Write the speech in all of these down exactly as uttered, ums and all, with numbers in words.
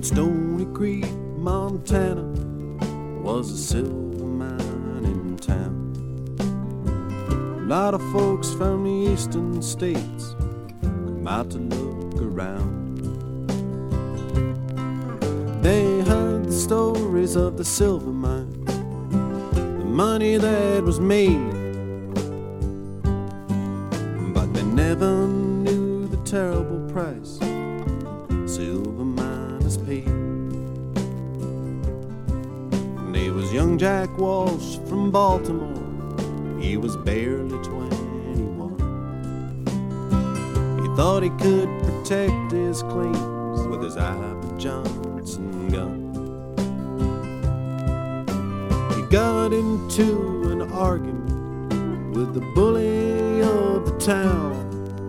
Stony Creek, Montana, was a silver mining town. A lot of folks from the eastern states come out to look around. They heard the stories of the silver mines, the money that was made, but they never knew the terrible price silver miners paid. There was young Jack Walsh from Baltimore. He was barely twenty-one. He thought he could protect his claims with his Albert Johnson gun. He got into an argument with the bully of the town,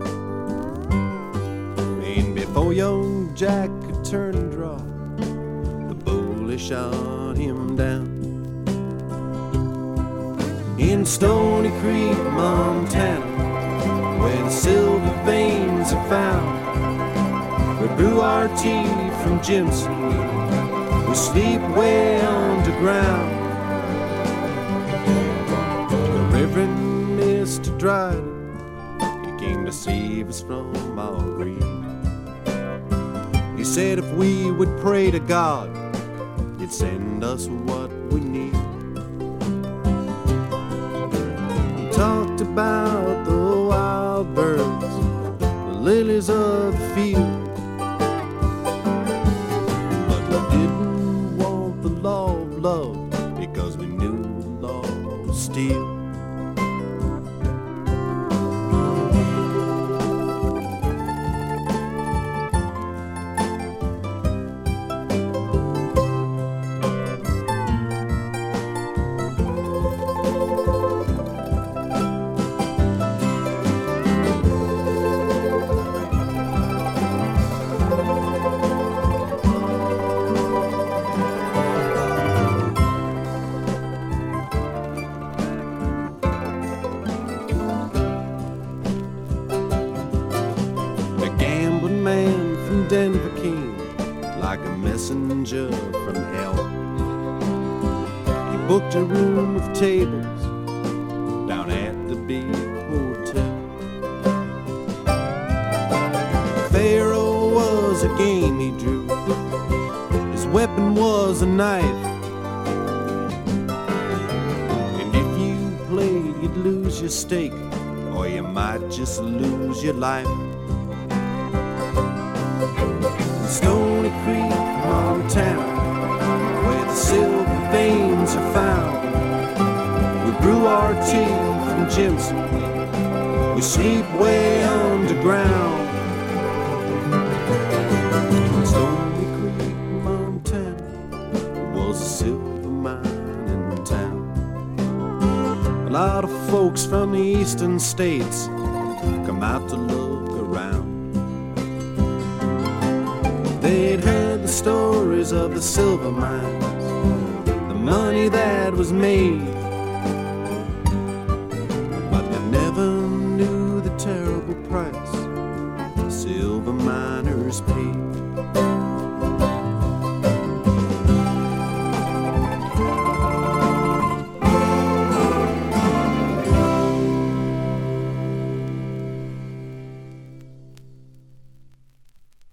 and before young Jack could turn and draw, the bully shot him down. In Stony Creek, Montana, where the silver veins are found, we brew our tea from Jimson, we sleep way underground. The Reverend Mister Dryden, he came to save us from our greed. He said if we would pray to God, he'd send us what we need. Talked about the wild birds, the lilies of the field, but we didn't want the law of love because we knew the law was steel. Denver came like a messenger from hell. He booked a room of tables down at the big hotel. Pharaoh was a game he drew, his weapon was a knife, and if you played you'd lose your stake, or you might just lose your life. Stony Creek, Montana, where the silver veins are found, we brew our tea from Jimson, we sleep way underground. Stony Creek, Montana, was a silver mining town. A lot of folks from the eastern states come out to look around. They'd heard the stories of the silver mines, the money that was made, but they never knew the terrible price the silver miners paid.